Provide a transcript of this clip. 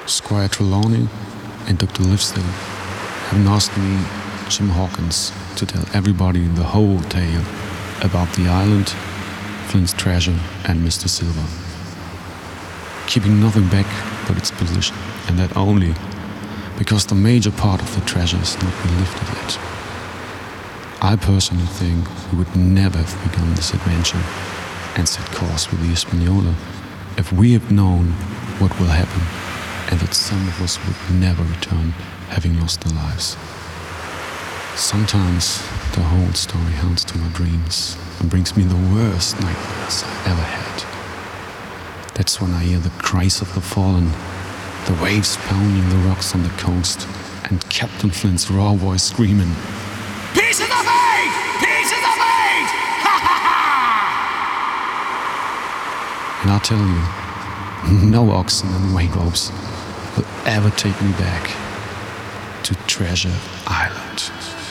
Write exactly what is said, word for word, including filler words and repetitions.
Squire Trelawney and Doctor Livesey have asked me, Jim Hawkins, to tell everybody the whole tale about the island, Flint's treasure, and Mister Silver. Keeping nothing back but its position, and that only because the major part of the treasure is not been lifted yet. I personally think we would never have begun this adventure and set course with the Hispaniola if we had known what will happen and that some of us would never return having lost their lives. Sometimes the whole story haunts to my dreams and brings me the worst nightmares I ever had. That's when I hear the cries of the fallen, the waves pounding the rocks on the coast, and Captain Flint's raw voice screaming, "Pieces of eight! Pieces of eight! Ha ha ha!" And I'll tell you, no oxen and wake ropes will ever take me back to Treasure Island.